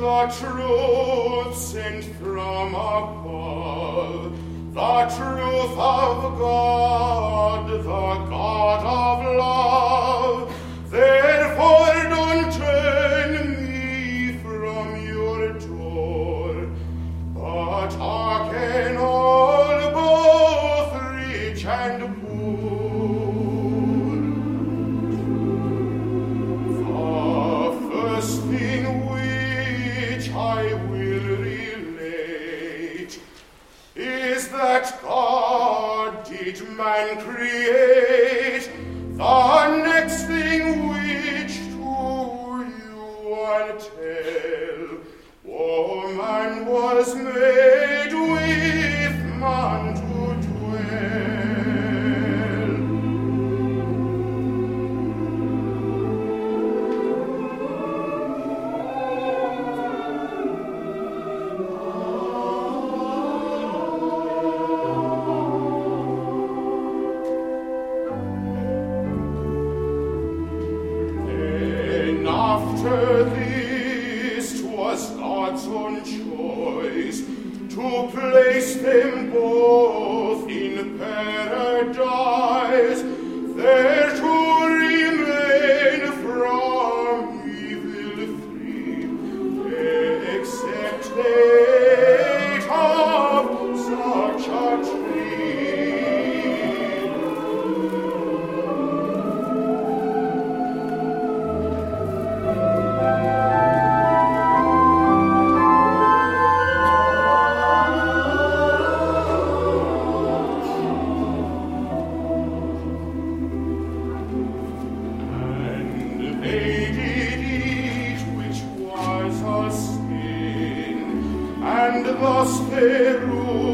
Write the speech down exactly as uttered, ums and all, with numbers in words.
the truth sent from above, the truth of God, the God of love. Therefore don't turn me from your door, but hearken all, both rich and poor. The first thing which I will relate is that God did man create. The next thing which to you I'll tell, woman was made with man to dwell. After this, 'twas God's own choice to place them both in paradise, there to remain from evil free, except they ate of such a tree. They did eat, which was a sin, and thus they ruled